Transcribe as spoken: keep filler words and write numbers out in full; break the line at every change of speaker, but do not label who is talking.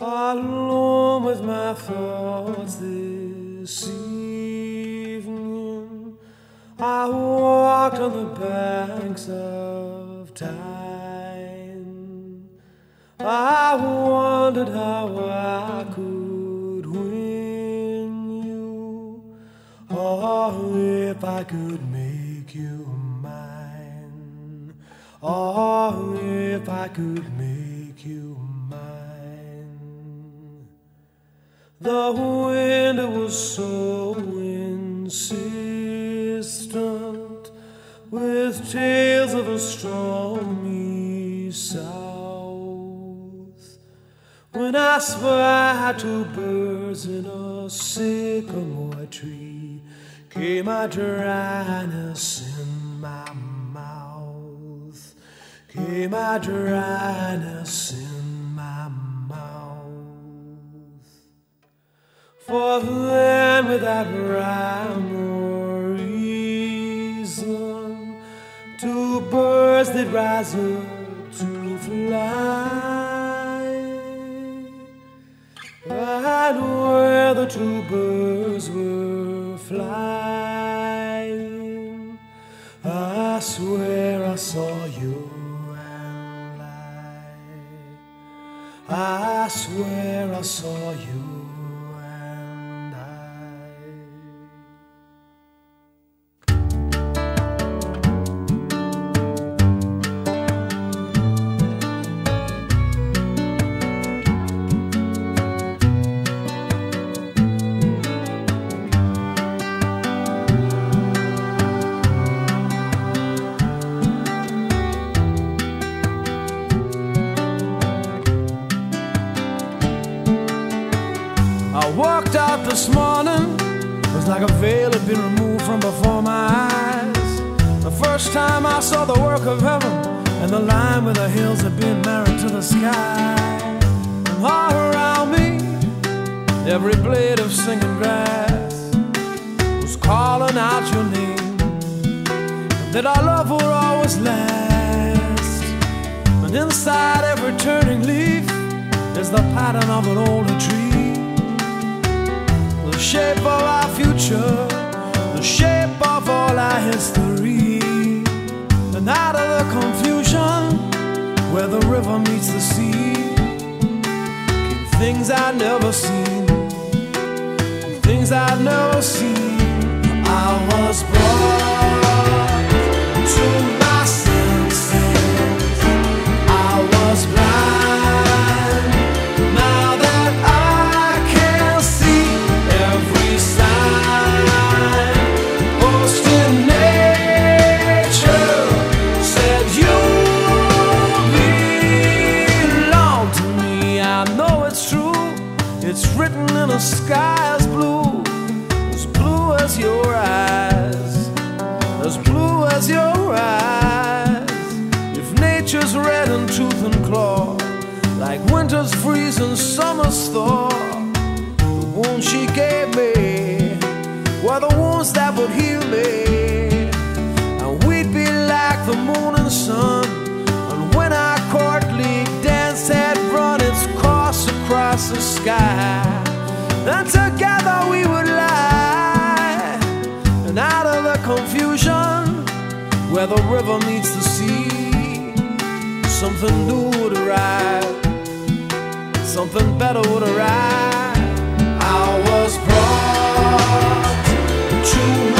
Alone with my thoughts this evening, I walked on the banks of time. I wondered how I could win you, or if I could make you mine, or if I could make you mine. The wind was so insistent, with tales of a stormy south, when I spied two birds in a sycamore tree, came a dryness in my mouth, came a dryness in my mouth. For then, without rhyme or reason, two birds did rise up to fly. And where the two birds were flying, I swear I saw you and I, I swear I saw you. I walked out this morning, it was like a veil had been removed from before my eyes. The first time I saw the work of heaven, and the line where the hills had been married to the sky. And all around me, every blade of singing grass was calling out your name, and that our love would always last. And inside every turning leaf is the pattern of an older tree, the shape of our future, the shape of all our history. And out of the confusion where the river meets the sea, came things I'd never seen, things I'd never seen. I was brought to my senses, I was blind, now that I can see every sign posted nature said you belong to me. I know it's true, it's written in a sky as blue, as blue as your eyes, as blue as your eyes. If nature's red in tooth and claw, like winter's freeze and summer's thaw, the wounds she gave me were the wounds that would heal me, and we'd be like the moon and sun. And when our courtly dance had run its course across the sky, then together we would lie. And out of the confusion where the river meets the sea, something new would arrive, something better would arrive. I was brought to